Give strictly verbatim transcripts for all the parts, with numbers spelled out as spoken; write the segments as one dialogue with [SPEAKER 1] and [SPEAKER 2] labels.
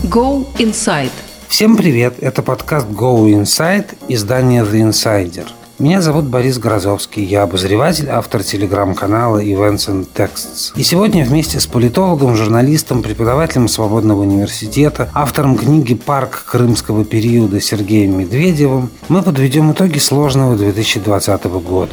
[SPEAKER 1] Go Inside.
[SPEAKER 2] Всем привет! Это подкаст Go Inside, издание The Insider. Меня зовут Борис Грозовский, я обозреватель, автор телеграм-канала Events and Texts. И сегодня вместе с политологом, журналистом, преподавателем Свободного университета, автором книги «Парк крымского периода» Сергеем Медведевым мы подведем итоги сложного две тысячи двадцатого года.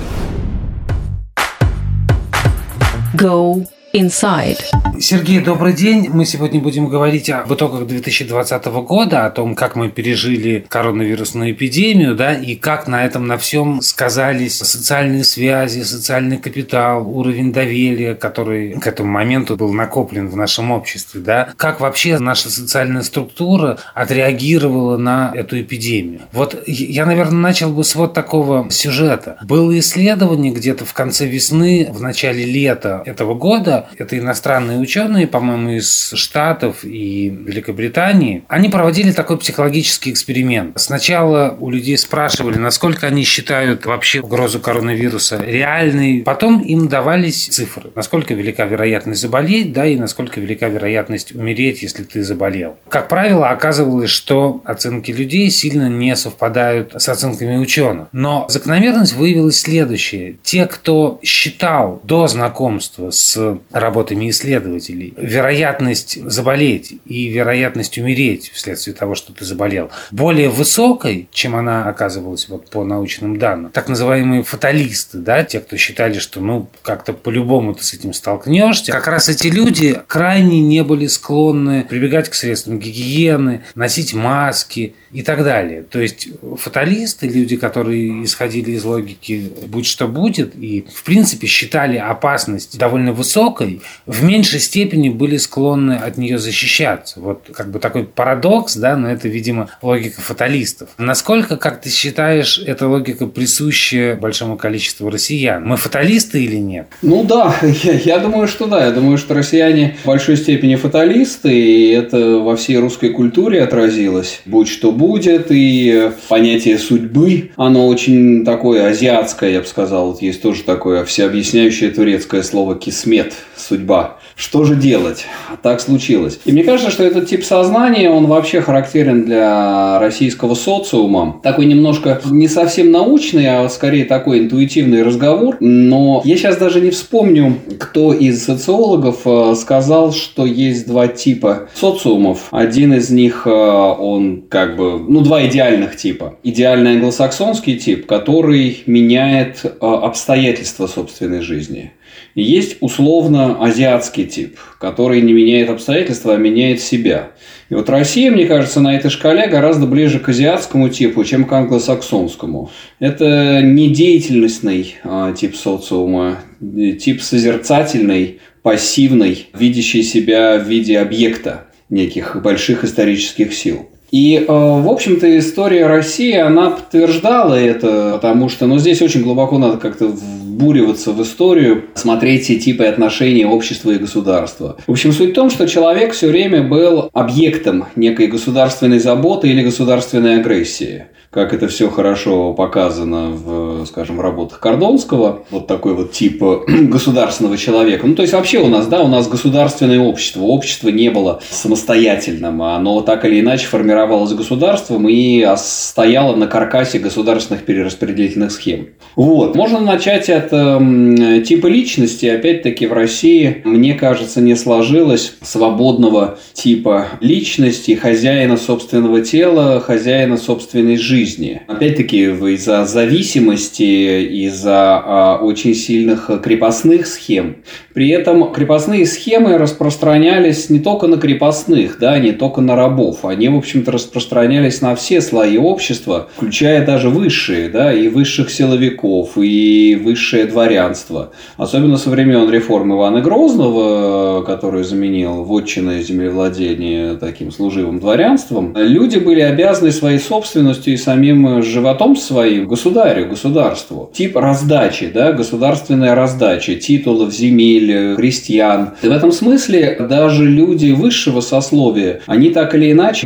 [SPEAKER 1] Go Inside.
[SPEAKER 2] Сергей, добрый день. Мы сегодня будем говорить об итогах две тысячи двадцатого года, о том, как мы пережили коронавирусную эпидемию, да, и как на этом на всем сказались социальные связи, социальный капитал, уровень доверия, который к этому моменту был накоплен в нашем обществе, да. Как вообще наша социальная структура отреагировала на эту эпидемию. Вот я, наверное, начал бы с вот такого сюжета. Было исследование где-то в конце весны, в начале лета этого года. Это иностранные ученые, по-моему, из Штатов и Великобритании. Они проводили такой психологический эксперимент. Сначала у людей спрашивали, насколько они считают вообще угрозу коронавируса реальной. Потом им давались цифры. Насколько велика вероятность заболеть, да, и насколько велика вероятность умереть, если ты заболел. Как правило, оказывалось, что оценки людей сильно не совпадают с оценками ученых. Но закономерность выявилась следующая. Те, кто считал до знакомства с работами исследователей вероятность заболеть и вероятность умереть вследствие того, что ты заболел, более высокой, чем она оказывалась вот по научным данным. Так называемые фаталисты, да, те, кто считали, что ну как-то по-любому ты с этим столкнешься, как раз эти люди крайне не были склонны прибегать к средствам гигиены, носить маски и так далее. То есть фаталисты, люди, которые исходили из логики «будь что будет» и в принципе считали опасность довольно высокой, в меньшей степени были склонны от нее защищаться. Вот как бы такой парадокс, да, но это, видимо, логика фаталистов. Насколько, как ты считаешь, эта логика присуща большому количеству россиян? Мы фаталисты или нет?
[SPEAKER 3] Ну да, я, я думаю, что да. Я думаю, что россияне в большой степени фаталисты, и это во всей русской культуре отразилось. Будь что будет, и понятие судьбы, оно очень такое азиатское, я бы сказал. Вот есть тоже такое всеобъясняющее турецкое слово «кисмет», судьба. Что же делать? Так случилось. И мне кажется, что этот тип сознания, он вообще характерен для российского социума. Такой немножко не совсем научный, а скорее такой интуитивный разговор. Но я сейчас даже не вспомню, кто из социологов сказал, что есть два типа социумов. Один из них, он как бы, ну, два идеальных типа. Идеальный англосаксонский тип, который меняет обстоятельства собственной жизни. И есть условно азиатский тип, который не меняет обстоятельства, а меняет себя. И вот Россия, мне кажется, на этой шкале гораздо ближе к азиатскому типу, чем к англосаксонскому. Это не деятельностный а, тип социума, тип созерцательный, пассивный, видящий себя в виде объекта неких больших исторических сил. И, в общем-то, история России, она подтверждала это, потому что, ну, здесь очень глубоко надо как-то вбуриваться в историю, смотреть все типы отношений общества и государства. В общем, суть в том, что человек все время был объектом некой государственной заботы или государственной агрессии. Как это все хорошо показано в, скажем, работах Кордонского. Вот такой вот тип государственного человека. Ну, то есть, вообще у нас, да, у нас государственное общество. Общество не было самостоятельным. Оно так или иначе формировалось государством и стояло на каркасе государственных перераспределительных схем. Вот. Можно начать от э, типа личности. Опять-таки, в России, мне кажется, не сложилось свободного типа личности, хозяина собственного тела, хозяина собственной жизни. Опять-таки, из-за зависимости, из-за а, очень сильных крепостных схем. При этом крепостные схемы распространялись не только на крепостных, да, не только на рабов. Они, в общем-то, распространялись на все слои общества, включая даже высшие, да, и высших силовиков, и высшее дворянство. Особенно со времен реформ Ивана Грозного, который заменил вотчинное землевладение таким служивым дворянством, люди были обязаны своей собственностью и самим животом своим государю, государству. Тип раздачи, да, государственная раздача титулов, земель, крестьян. И в этом смысле даже люди высшего сословия, они так или иначе являются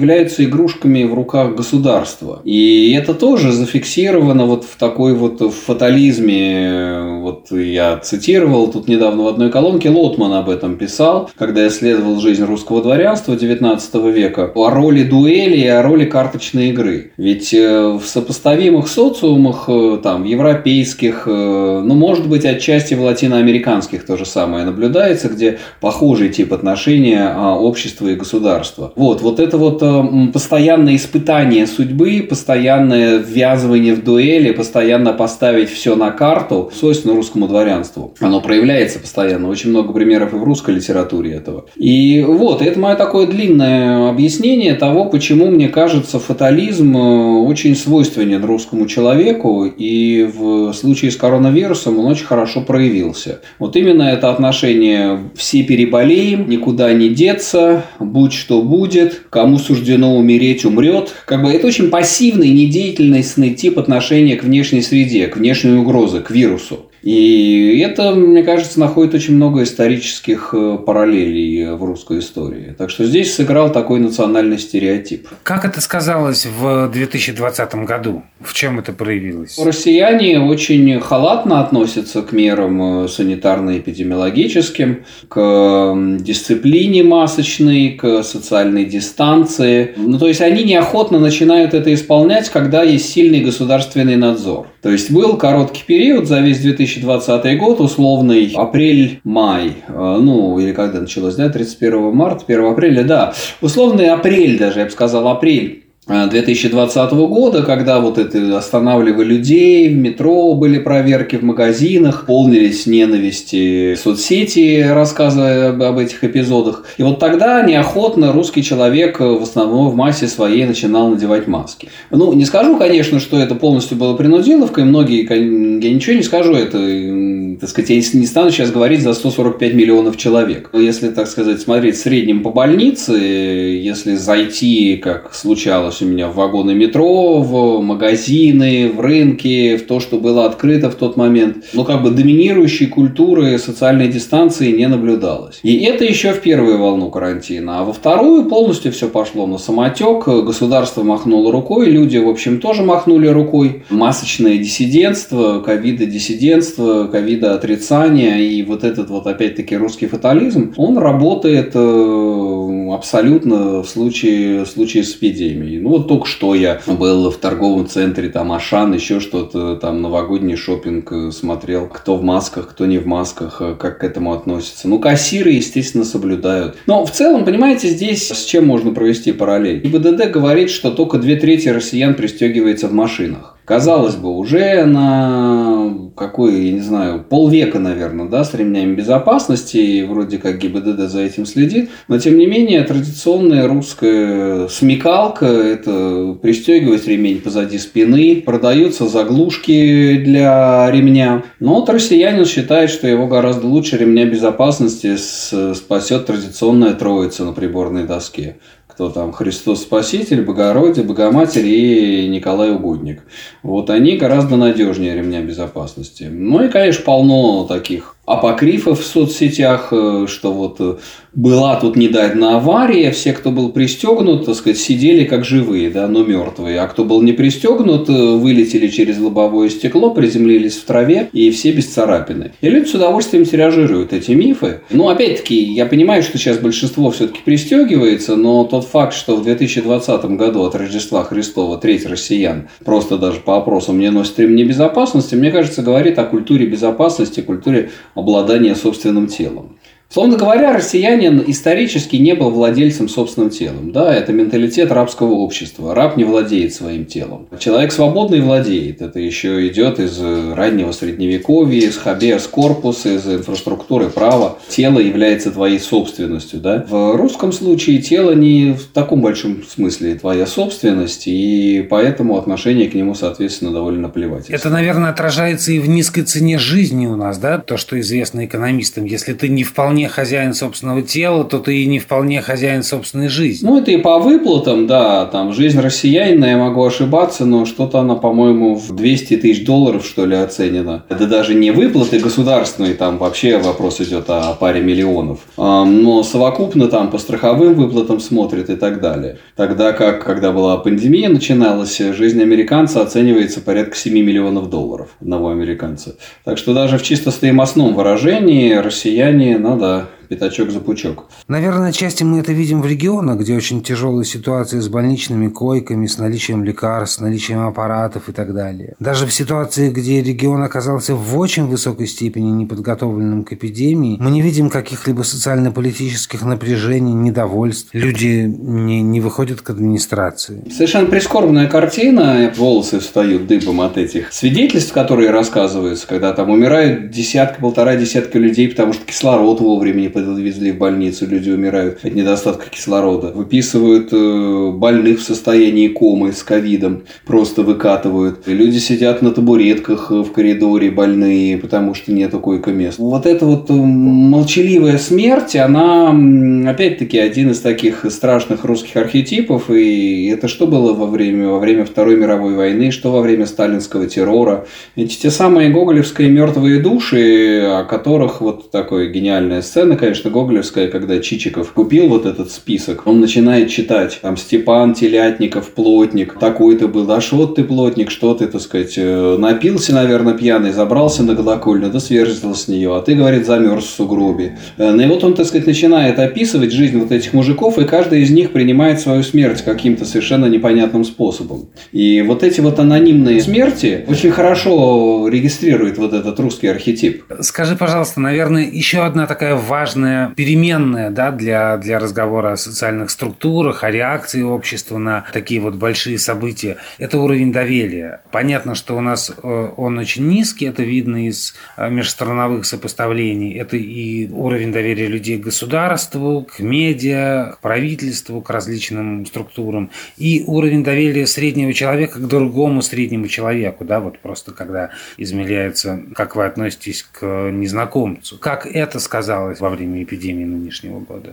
[SPEAKER 3] игрушками в руках государства. И это тоже зафиксировано вот в такой вот фатализме. Вот я цитировал тут недавно в одной колонке, Лотман об этом писал, когда исследовал жизнь русского дворянства девятнадцатого века, о роли дуэли и о роли карточной игры. Ведь в сопоставимых социумах, там, европейских, ну, может быть, отчасти в латиноамериканских то же самое наблюдается, где похожий тип отношения общества и государства. Вот, вот это вот постоянное испытание судьбы, постоянное ввязывание в дуэли, постоянно поставить все на карту, свойственно русскому дворянству. Оно проявляется постоянно. Очень много примеров и в русской литературе этого. И вот, это мое такое длинное объяснение того, почему, мне кажется, фатализм очень свойственен русскому человеку, и в случае с коронавирусом он очень хорошо проявился. Вот именно это отношение «все переболеем, никуда не деться, будь что будет, кому суждено умереть, умрет». Как бы это очень пассивный, недеятельностный тип отношения к внешней среде, к внешней угрозе, к вирусу. И это, мне кажется, находит очень много исторических параллелей в русской истории. Так что здесь сыграл такой национальный стереотип.
[SPEAKER 2] Как это сказалось в две тысячи двадцатом году? В чем это проявилось?
[SPEAKER 3] Россияне очень халатно относятся к мерам санитарно-эпидемиологическим, к дисциплине масочной, к социальной дистанции. Ну, то есть, они неохотно начинают это исполнять, когда есть сильный государственный надзор. То есть, был короткий период за весь две тысячи двадцатый год, условный апрель-май, ну, или когда началось, да, тридцать первого марта, первого апреля, да, условный апрель даже, я бы сказал, апрель две тысячи двадцатого года, когда вот это останавливали людей, в метро были проверки, в магазинах, полнились ненависти соцсети, рассказывая об этих эпизодах. И вот тогда неохотно русский человек в основном в массе своей начинал надевать маски. Ну, не скажу, конечно, что это полностью было принудиловкой, многие, я ничего не скажу, это, так сказать, я не стану сейчас говорить за сто сорок пять миллионов человек. Если, так сказать, смотреть в среднем по больнице, если зайти, как случалось у меня в вагоны метро, в магазины, в рынки, в то, что было открыто в тот момент. Но как бы доминирующей культуры социальной дистанции не наблюдалось. И это еще в первую волну карантина. А во вторую полностью все пошло на самотек. Государство махнуло рукой, люди, в общем, тоже махнули рукой. Масочное диссидентство, ковидо-диссидентство, ковидо-отрицание и вот этот вот опять-таки русский фатализм, он работает абсолютно в случае, в случае с эпидемией. Ну, вот только что я был в торговом центре, там, Ашан, еще что-то, там, новогодний шопинг смотрел, кто в масках, кто не в масках, как к этому относятся. Ну, кассиры, естественно, соблюдают. Но в целом, понимаете, здесь с чем можно провести параллель? ГИБДД говорит, что только две трети россиян пристегивается в машинах. Казалось бы, уже на какой, я не знаю, полвека, наверное, да, с ремнями безопасности, и вроде как ГИБДД за этим следит, но тем не менее традиционная русская смекалка – это пристегивать ремень позади спины, продаются заглушки для ремня, но вот россиянин считает, что его гораздо лучше ремня безопасности спасет традиционная троица на приборной доске. Кто там Христос Спаситель, Богородие, Богоматерь и Николай Угодник. Вот они гораздо надежнее ремня безопасности. Ну и, конечно, полно таких апокрифов в соцсетях, что вот была тут недавно авария, все, кто был пристегнут, так сказать, сидели как живые, да, но мертвые. А кто был не пристегнут, вылетели через лобовое стекло, приземлились в траве, и все без царапины. И люди с удовольствием тиражируют эти мифы. Ну, опять-таки, я понимаю, что сейчас большинство все-таки пристегивается, но тот факт, что в две тысячи двадцатом году от Рождества Христова треть россиян просто даже по опросам не носит ремни безопасности, мне кажется, говорит о культуре безопасности, культуре обладания собственным телом. Словно говоря, россиянин исторически не был владельцем собственным телом. Да, это менталитет рабского общества. Раб не владеет своим телом. Человек свободный владеет. Это еще идет из раннего средневековья, из хабеас корпус, из инфраструктуры права. Тело является твоей собственностью. Да? В русском случае тело не в таком большом смысле твоя собственность, и поэтому отношение к нему, соответственно, довольно плевательское.
[SPEAKER 2] Это, наверное, отражается и в низкой цене жизни у нас, да? То, что известно экономистам. Если ты не вполне вполне хозяин собственного тела, то ты и не вполне хозяин собственной жизни.
[SPEAKER 3] Ну, это и по выплатам, да, там жизнь россиянина, я могу ошибаться, но что-то она, по-моему, в двести тысяч долларов, что ли, оценена. Это даже не выплаты государственные, там вообще вопрос идет о паре миллионов. Но совокупно там по страховым выплатам смотрят и так далее. Тогда как, когда была пандемия начиналась, жизнь американца оценивается порядка семь миллионов долларов одного американца. Так что даже в чисто стоимостном выражении россияне, ну да, пятачок за пучок.
[SPEAKER 2] Наверное, отчасти мы это видим в регионах, где очень тяжелые ситуации с больничными койками, с наличием лекарств, с наличием аппаратов и так далее. Даже в ситуации, где регион оказался в очень высокой степени неподготовленным к эпидемии, мы не видим каких-либо социально-политических напряжений, недовольств. Люди не, не выходят к администрации.
[SPEAKER 3] Совершенно прискорбная картина. Волосы встают дыбом от этих свидетельств, которые рассказываются, когда там умирают десятка, полтора десятка людей, потому что кислород вовремя не подвезли в больницу, люди умирают от недостатка кислорода. Выписывают э, больных в состоянии комы с ковидом, просто выкатывают. И люди сидят на табуретках в коридоре больные, потому что нету койко-мест. Вот эта вот молчаливая смерть, она, опять-таки, один из таких страшных русских архетипов. И это что было во время, во время Второй мировой войны, что во время сталинского террора. Эти те самые гоголевские мертвые души, о которых вот такая гениальная сцена, конечно, гоголевская, когда Чичиков купил вот этот список, он начинает читать, там, Степан Телятников, плотник, такой-то был, а что ты, плотник, что ты, так сказать, напился, наверное, пьяный, забрался на колокольню, да сверзил с нее, а ты, говорит, замерз в сугробе. Ну и вот он, так сказать, начинает описывать жизнь вот этих мужиков, и каждый из них принимает свою смерть каким-то совершенно непонятным способом. И вот эти вот анонимные смерти очень хорошо регистрирует вот этот русский архетип.
[SPEAKER 2] Скажи, пожалуйста, наверное, еще одна такая важная переменная, да, для, для разговора о социальных структурах, о реакции общества на такие вот большие события. Это уровень доверия. Понятно, что у нас он очень низкий, это видно из межстрановых сопоставлений. Это и уровень доверия людей к государству, к медиа, к правительству, к различным структурам. И уровень доверия среднего человека к другому среднему человеку. Да, вот просто когда измеряется, как вы относитесь к незнакомцу. Как это сказалось во время эпидемии нынешнего года?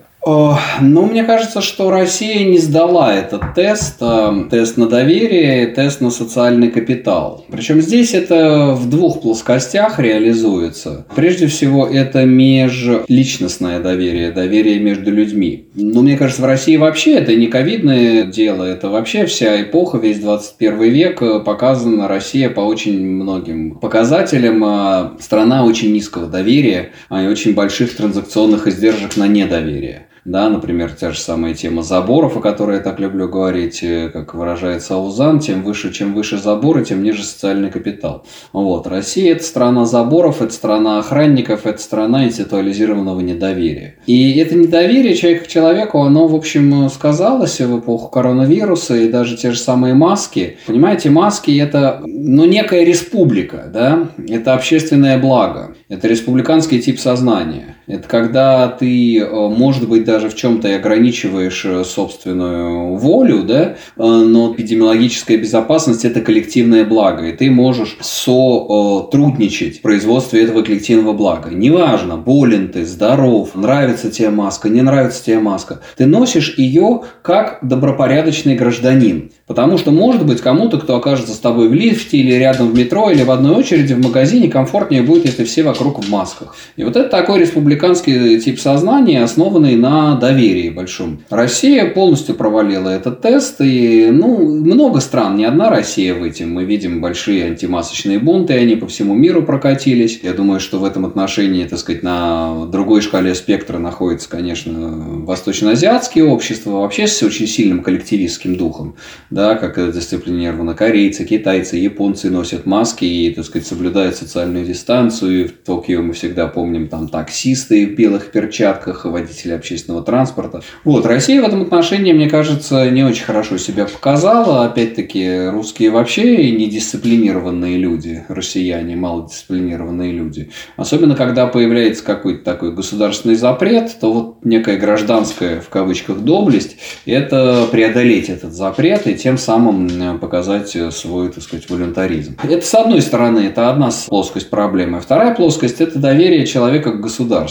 [SPEAKER 3] Ну, мне кажется, что Россия не сдала этот тест, тест на доверие, тест на социальный капитал. Причем здесь это в двух плоскостях реализуется. Прежде всего, это межличностное доверие, доверие между людьми. Но мне кажется, в России вообще это не ковидное дело, это вообще вся эпоха, весь двадцать первый век показана Россия по очень многим показателям. Страна очень низкого доверия и очень больших транзакционных издержек на недоверие. Да, например, та же самая тема заборов, о которой я так люблю говорить, как выражается Аузан, тем выше, чем выше заборы, тем ниже социальный капитал. Вот. Россия – это страна заборов, это страна охранников, это страна интеллектуализированного недоверия. И это недоверие человека к человеку, оно, в общем, сказалось в эпоху коронавируса, и даже те же самые маски. Понимаете, маски – это, ну, некая республика, да? Это общественное благо, это республиканский тип сознания. Это когда ты, может быть, даже в чем-то и ограничиваешь собственную волю, да, но эпидемиологическая безопасность – это коллективное благо, и ты можешь сотрудничать в производстве этого коллективного блага. Неважно, болен ты, здоров, нравится тебе маска, не нравится тебе маска, ты носишь ее как добропорядочный гражданин. Потому что, может быть, кому-то, кто окажется с тобой в лифте или рядом в метро, или в одной очереди в магазине, комфортнее будет, если все вокруг в масках. И вот это такой республиканский тип сознания, основанный на доверии большом. Россия полностью провалила этот тест, и, ну, много стран, не одна Россия в этом. Мы видим большие антимасочные бунты, они по всему миру прокатились. Я думаю, что в этом отношении, так сказать, на другой шкале спектра находится, конечно, восточноазиатские общества, вообще с очень сильным коллективистским духом. Да, как это дисциплинировано. Корейцы, китайцы, японцы носят маски и, так сказать, соблюдают социальную дистанцию. И в Токио мы всегда помним там таксисты в белых перчатках, водители общественного транспорта. Вот, Россия в этом отношении, мне кажется, не очень хорошо себя показала. Опять-таки, русские вообще недисциплинированные люди, россияне, малодисциплинированные люди. Особенно, когда появляется какой-то такой государственный запрет, то вот некая гражданская, в кавычках, доблесть – это преодолеть этот запрет и тем самым показать свой, так сказать, волюнтаризм. Это, с одной стороны, это одна плоскость проблемы. Вторая плоскость – это доверие человека к государству.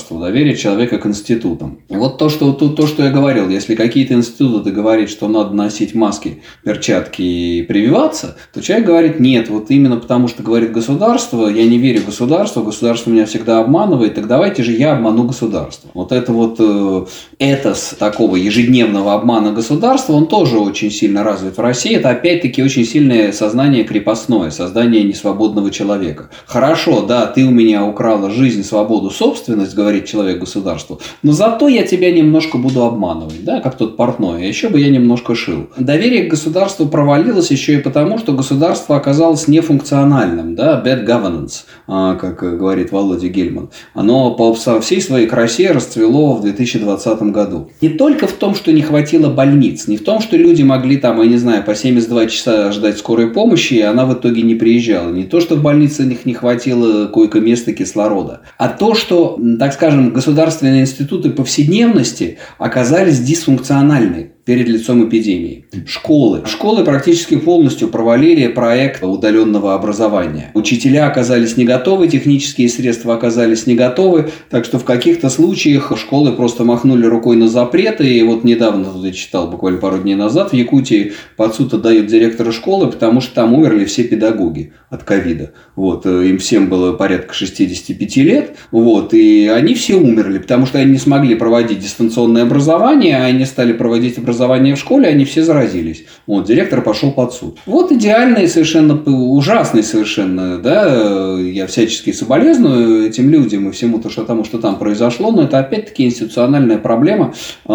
[SPEAKER 3] государству, доверие человека к институтам. И вот то, что, то, то, что я говорил, если какие-то институты говорят, что надо носить маски, перчатки и прививаться, то человек говорит, нет, вот именно потому, что говорит государство, я не верю в государство, государство меня всегда обманывает, так давайте же я обману государство. Вот это вот э, этос такого ежедневного обмана государства, он тоже очень сильно развит в России. Это опять-таки очень сильное сознание крепостное, создание несвободного человека. Хорошо, да, ты у меня украла жизнь, свободу, собственность, говорит человек государству, но зато я тебя немножко буду обманывать, да, как тот портной, а еще бы я немножко шил. Доверие к государству провалилось еще и потому, что государство оказалось нефункциональным, да, bad governance, как говорит Володя Гельман. Оно по всей своей красе расцвело в две тысячи двадцатом году. Не только в том, что не хватило больниц, не в том, что люди могли там, я не знаю, по семьдесят два часа ждать скорой помощи, и она в итоге не приезжала. Не то, что в больнице них не хватило койко-места, кислорода, а то, что, так скажем, государственные институты повседневности оказались дисфункциональны перед лицом эпидемии. Школы. Школы практически полностью провалили проект удаленного образования. Учителя оказались не готовы, технические средства оказались не готовы, так что в каких-то случаях школы просто махнули рукой на запреты. И вот недавно, тут я читал буквально пару дней назад, в Якутии под суд отдают директора школы, потому что там умерли все педагоги от ковида. Вот, им всем было порядка шестьдесят пять лет, вот, и они все умерли, потому что они не смогли проводить дистанционное образование, а они стали проводить образование в школе, они все заразились. Вот, директор пошел под суд. Вот идеальный совершенно, ужасный совершенно, да, я всячески соболезную этим людям и всему то, что, тому, что там произошло, но это опять-таки институциональная проблема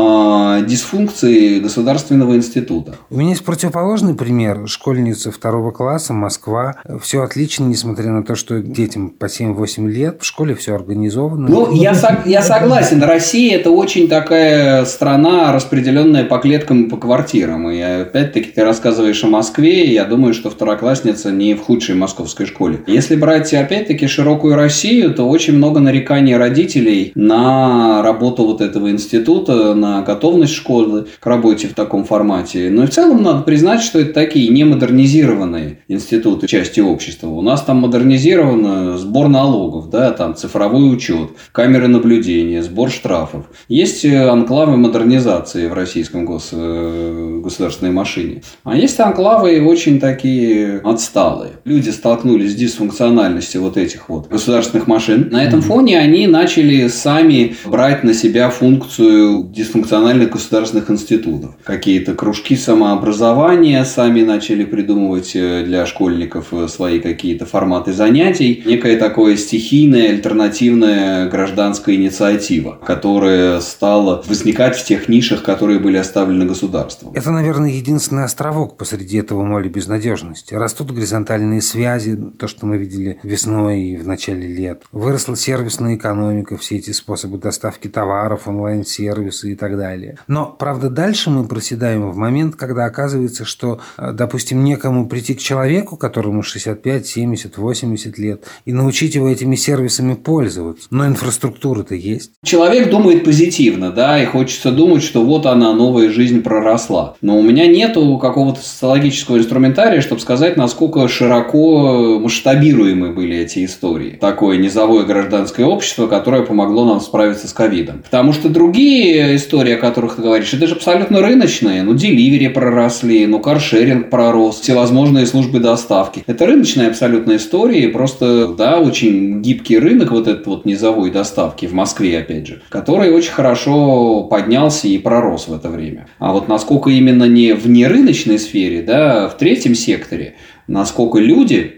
[SPEAKER 3] э, дисфункции государственного института.
[SPEAKER 2] У меня есть противоположный пример. Школьница второго класса, Москва. Все отлично, несмотря на то, что детям по семь-восемь лет, в школе все организовано.
[SPEAKER 3] Ну, я, со- я согласен. Россия – это очень такая страна, распределенная по клеткам и по квартирам. И опять-таки ты рассказываешь о Москве, и я думаю, что второклассница не в худшей московской школе. Если брать опять-таки широкую Россию, то очень много нареканий родителей на работу вот этого института, на готовность школы к работе в таком формате. Но и в целом надо признать, что это такие немодернизированные институты части общества. У нас там модернизирован сбор налогов, да, там цифровой учет, камеры наблюдения, сбор штрафов. Есть анклавы модернизации в российском гос... государственной машине. А есть анклавы очень такие отсталые. Люди столкнулись с дисфункциональностью вот этих вот государственных машин. На этом фоне они начали сами брать на себя функцию дисфункциональных государственных институтов. Какие-то кружки самообразования сами начали придумывать для школьников свои какие-то форматы занятий. Некое такое стихийное, альтернативная гражданская инициатива, которая стала возникать в тех нишах, которые были оставлены государством.
[SPEAKER 2] Это, наверное, единственный островок посреди этого моря безнадежности. Растут горизонтальные связи, то, что мы видели весной и в начале лет. Выросла сервисная экономика, все эти способы доставки товаров, онлайн-сервисы и так далее. Но, правда, дальше мы проседаем в момент, когда оказывается, что, допустим, некому прийти к человеку, которому шестьдесят пять, семьдесят, восемьдесят лет, и научить его этими сервисами пользоваться. Но инфраструктура-то есть.
[SPEAKER 3] Человек думает позитивно, да, и хочется думать, что вот она, новая жизнь проросла. Но у меня нету какого-то социологического инструментария, чтобы сказать, насколько широко масштабируемы были эти истории. Такое низовое гражданское общество, которое помогло нам справиться с ковидом. Потому что другие истории, о которых ты говоришь, это же абсолютно рыночные. Ну, деливери проросли, ну, каршеринг пророс, всевозможные службы доставки. Это рыночные абсолютно истории. Просто, да, очень гибкий рынок вот этот вот низовой доставки в Москве, опять же, который очень хорошо поднялся и пророс в это время. А вот насколько именно не в нерыночной сфере, да, в третьем секторе, насколько люди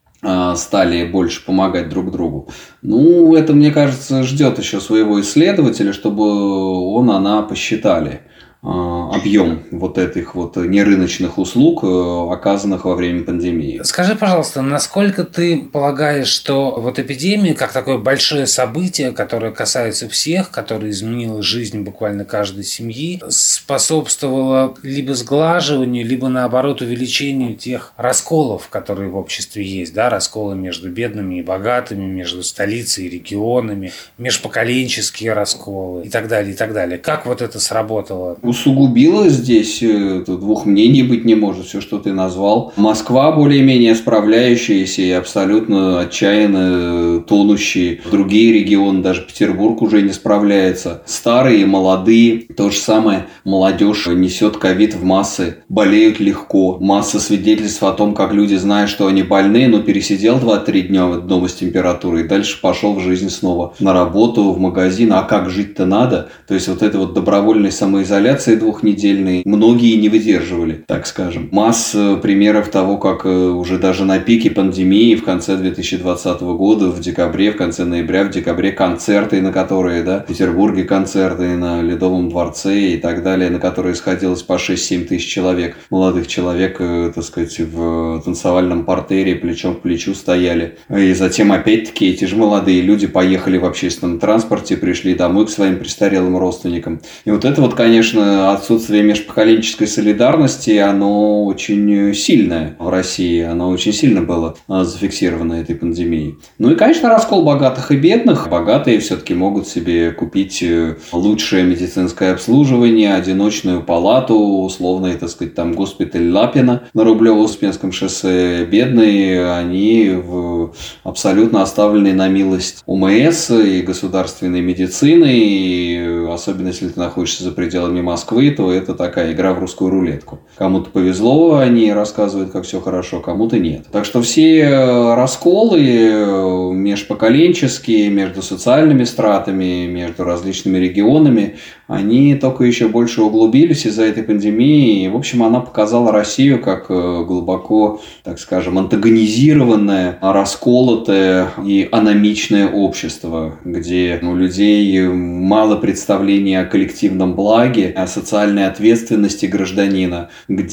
[SPEAKER 3] стали больше помогать друг другу. Ну, это, мне кажется, ждет еще своего исследователя, чтобы он, она посчитали объем вот этих вот нерыночных услуг, оказанных во время пандемии.
[SPEAKER 2] Скажи, пожалуйста, насколько ты полагаешь, что вот эпидемия, как такое большое событие, которое касается всех, которое изменило жизнь буквально каждой семьи, способствовало либо сглаживанию, либо наоборот увеличению тех расколов, которые в обществе есть, да, расколы между бедными и богатыми, между столицей и регионами, межпоколенческие расколы и так далее, и так далее. Как вот это сработало?
[SPEAKER 3] усугубила здесь, тут двух мнений быть не может, все, что ты назвал. Москва более-менее справляющаяся и абсолютно отчаянно тонущие. Другие регионы, даже Петербург уже не справляется. Старые, молодые, то же самое. Молодежь несет ковид в массы, болеют легко. Масса свидетельств о том, как люди, зная, что они больны, но пересидел два-три дня дома с температурой и дальше пошел в жизнь снова. На работу, в магазин. А как жить-то надо? То есть вот эта вот добровольная самоизоляция двухнедельной многие не выдерживали, так скажем. Масса примеров того, как уже даже на пике пандемии в конце две тысячи двадцатого года, в декабре, в конце ноября, в декабре концерты, на которые, да, в Петербурге концерты на Ледовом дворце и так далее, на которые сходилось по шесть-семь тысяч человек, молодых человек, так сказать, в танцевальном партере плечом к плечу стояли. И затем опять-таки эти же молодые люди поехали в общественном транспорте, пришли домой к своим престарелым родственникам. И вот это вот, конечно, отсутствие межпоколенческой солидарности, оно очень сильное в России, оно очень сильно было зафиксировано этой пандемией. Ну и, конечно, раскол богатых и бедных. Богатые все-таки могут себе купить лучшее медицинское обслуживание, одиночную палату, условно, так сказать, там госпиталь Лапина на Рублево-Успенском шоссе. Бедные, они в абсолютно оставлены на милость ОМС и государственной медицины, и особенно если ты находишься за пределами Москвы, то это такая игра в русскую рулетку. Кому-то повезло, они рассказывают, как все хорошо, кому-то нет. Так что все расколы межпоколенческие, между социальными стратами, между различными регионами, они только еще больше углубились из-за этой пандемии. И, в общем, она показала Россию как глубоко, так скажем, антагонизированное, расколотое и аномичное общество, где у людей мало представления о коллективном благе, о социальной ответственности гражданина,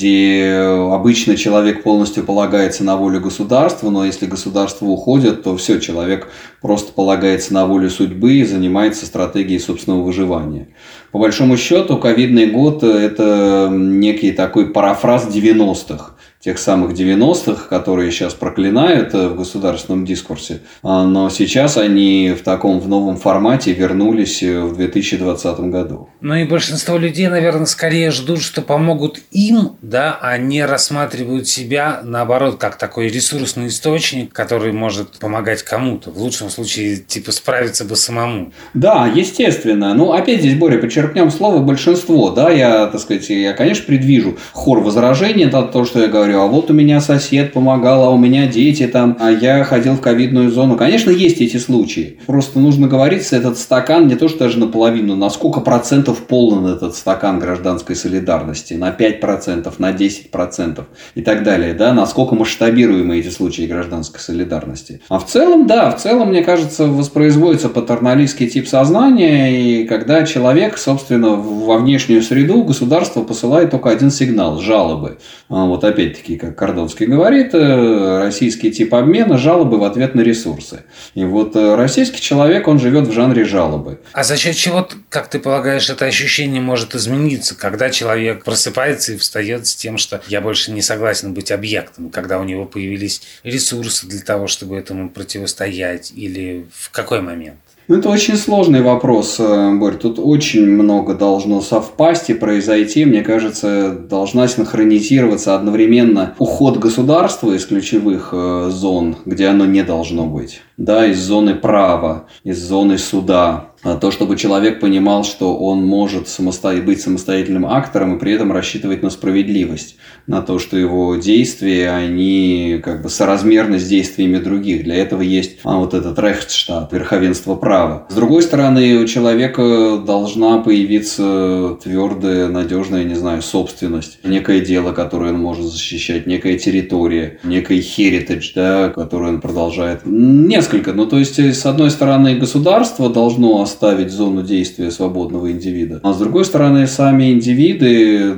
[SPEAKER 3] где обычно человек полностью полагается на волю государства, но если государство уходит, то все, человек просто полагается на волю судьбы и занимается стратегией собственного выживания. По большому счету, ковидный год – это некий такой парафраз девяностых. Тех самых девяностых, которые сейчас проклинают в государственном дискурсе. Но сейчас они в таком в новом формате вернулись в две тысячи двадцатом году.
[SPEAKER 2] Ну и большинство людей, наверное, скорее ждут, что помогут им, да, а не рассматривают себя, наоборот, как такой ресурсный источник, который может помогать кому-то. В лучшем случае, типа, справиться бы самому.
[SPEAKER 3] Да, естественно. Ну, опять здесь, Боря, подчеркнем слово «большинство». Да, я, так сказать, я, конечно, предвижу хор возражений на то, что я говорю. А вот у меня сосед помогал, а у меня дети там, а я ходил в ковидную зону. Конечно, есть эти случаи. Просто нужно говорить, этот стакан не то, что даже наполовину, на сколько процентов полон этот стакан гражданской солидарности. На пять процентов, на десять процентов и так далее. Да? Насколько масштабируемы эти случаи гражданской солидарности. А в целом, да, в целом, мне кажется, воспроизводится патерналистский тип сознания. И когда человек, собственно, во внешнюю среду государство посылает только один сигнал – жалобы. Вот опять-таки, как Кордонский говорит, российский тип обмена – жалобы в ответ на ресурсы. И вот российский человек, он живет в жанре жалобы.
[SPEAKER 2] А за счет чего, как ты полагаешь, это ощущение может измениться, когда человек просыпается и встает с тем, что я больше не согласен быть объектом, когда у него появились ресурсы для того, чтобы этому противостоять, или в какой момент?
[SPEAKER 3] Ну, это очень сложный вопрос, Борь. Тут очень много должно совпасть и произойти. Мне кажется, должна синхронизироваться одновременно уход государства из ключевых зон, где оно не должно быть. Да, из зоны права, из зоны суда. То, чтобы человек понимал, что он может самосто... быть самостоятельным актором и при этом рассчитывать на справедливость, на то, что его действия, они как бы соразмерны с действиями других. Для этого есть а, вот этот Рехтштадт, верховенство права. С другой стороны, у человека должна появиться твердая, надежная, не знаю, собственность, некое дело, которое он может защищать, некая территория, некий heritage, да, который он продолжает. Несколько. Ну, то есть, с одной стороны, государство должно оставить зону действия свободного индивида. А с другой стороны, сами индивиды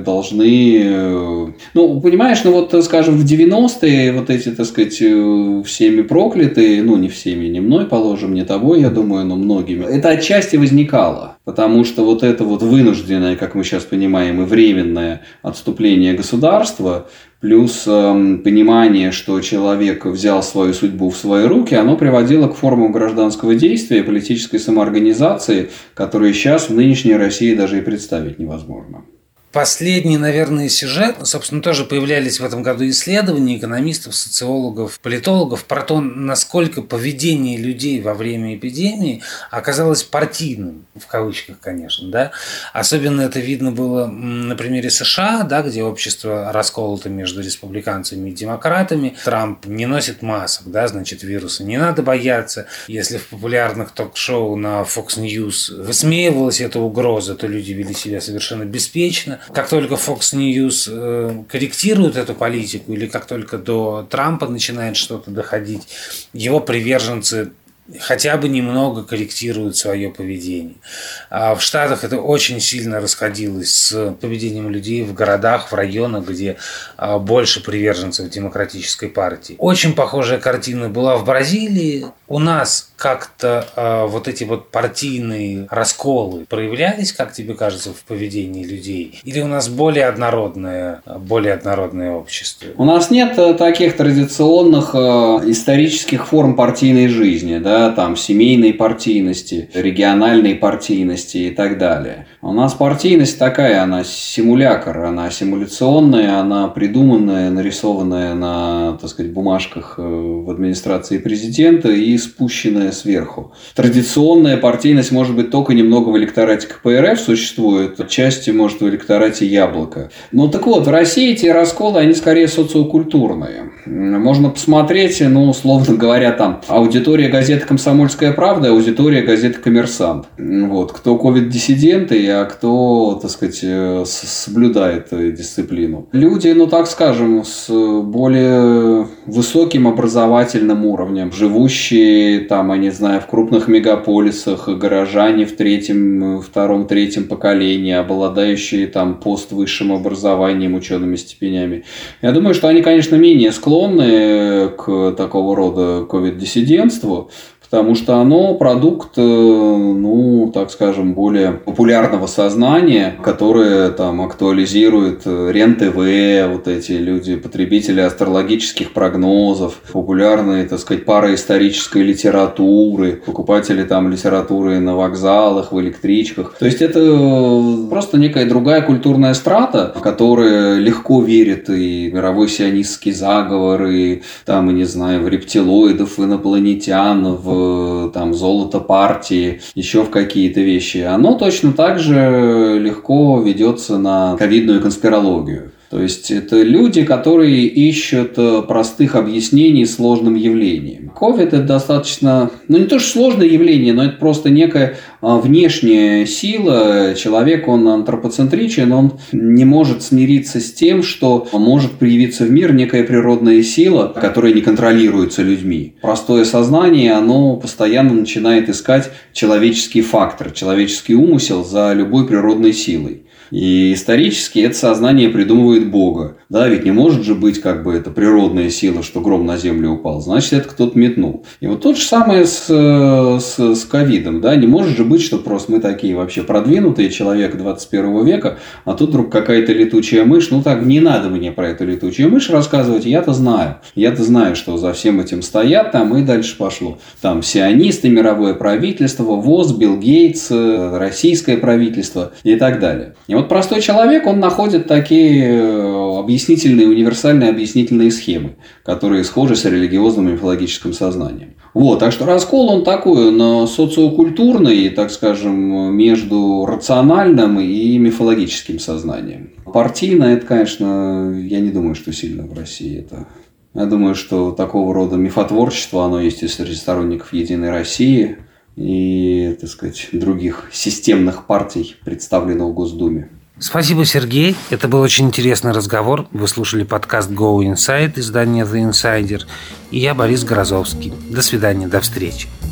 [SPEAKER 3] должны... Ну, понимаешь, ну вот, скажем, в девяностые вот эти, так сказать, всеми проклятые, ну, не всеми, не мной, положим, не тобой, я думаю, но многими, это отчасти возникало. Потому что вот это вот вынужденное, как мы сейчас понимаем, и временное отступление государства, плюс э, понимание, что человек взял свою судьбу в свои руки, оно приводило к формам гражданского действия и политической самоорганизации, которые сейчас в нынешней России даже и представить невозможно.
[SPEAKER 2] Последний, наверное, сюжет, собственно, тоже появлялись в этом году исследования экономистов, социологов, политологов про то, насколько поведение людей во время эпидемии оказалось партийным, в кавычках, конечно, да. Особенно это видно было на примере США, да, где общество расколото между республиканцами и демократами. Трамп не носит масок, да, значит, вируса не надо бояться. Если в популярных ток-шоу на Fox News высмеивалась эта угроза, то люди вели себя совершенно беспечно. Как только Fox News э, корректирует эту политику, или как только до Трампа начинает что-то доходить, его приверженцы хотя бы немного корректируют свое поведение. А в Штатах это очень сильно расходилось с поведением людей в городах, в районах, где больше приверженцев демократической партии. Очень похожая картина была в Бразилии. У нас как-то э, вот эти вот партийные расколы проявлялись, как тебе кажется, в поведении людей? Или у нас более однородное, более однородное общество?
[SPEAKER 3] У нас нет таких традиционных э, исторических форм партийной жизни, да, там семейной партийности, региональной партийности и так далее. У нас партийность такая, она симулякр, она симуляционная, она придуманная, нарисованная на, так сказать, бумажках в администрации президента и спущенная сверху. Традиционная партийность может быть только немного в электорате ка пэ эр эф существует, отчасти может в электорате Яблоко. Ну так вот, в России эти расколы, они скорее социокультурные. Можно посмотреть, ну, условно говоря, там аудитория газеты «Комсомольская правда», аудитория газеты «Коммерсант». Вот. Кто ковид-диссиденты, а кто, так сказать, соблюдает дисциплину. Люди, ну так скажем, с более высоким образовательным уровнем, живущие там, я не знаю, в крупных мегаполисах, горожане в третьем, втором, третьем поколении, обладающие там поствысшим образованием, учеными степенями. Я думаю, что они, конечно, менее склонны к такого рода ковид-диссидентству, потому что оно продукт, ну, так скажем, более популярного сознания, которое там актуализирует РЕН-ТВ, вот эти люди, потребители астрологических прогнозов, популярные, так сказать, параисторической литературы, покупатели там литературы на вокзалах, в электричках. То есть это просто некая другая культурная страта, которая легко верит и в мировой сионистский заговор, и там, и не знаю, в рептилоидов, в инопланетян, в там золото партии, еще в какие-то вещи, оно точно так же легко ведется на ковидную конспирологию. То есть это люди, которые ищут простых объяснений сложным явлениям. Ковид – это достаточно, ну не то что сложное явление, но это просто некая внешняя сила. Человек, он антропоцентричен, он не может смириться с тем, что может проявиться в мир некая природная сила, которая не контролируется людьми. Простое сознание, оно постоянно начинает искать человеческий фактор, человеческий умысел за любой природной силой. И исторически это сознание придумывает Бога. Да, ведь не может же быть как бы это природная сила, что гром на землю упал. Значит, это кто-то метнул. И вот то же самое с, с, с ковидом. Да? Не может же быть, что просто мы такие вообще продвинутые человек двадцать первого века, а тут вдруг какая-то летучая мышь. Ну так, не надо мне про эту летучую мышь рассказывать. Я-то знаю. Я-то знаю, что за всем этим стоят там, и дальше пошло. Там сионисты, мировое правительство, ВОЗ, Билл Гейтс, российское правительство и так далее. И вот простой человек, он находит такие объяснительные, универсальные объяснительные схемы, которые схожи с религиозным и мифологическим сознанием. Вот, так что раскол он такой, он социокультурный, так скажем, между рациональным и мифологическим сознанием. Партийно это, конечно, я не думаю, что сильно в России это. Я думаю, что такого рода мифотворчество, оно есть и среди сторонников «Единой России», и, так сказать, других системных партий, представленных в Госдуме.
[SPEAKER 2] Спасибо, Сергей. Это был очень интересный разговор. Вы слушали подкаст Go Inside, издание The Insider. И я Борис Грозовский. До свидания, до встречи.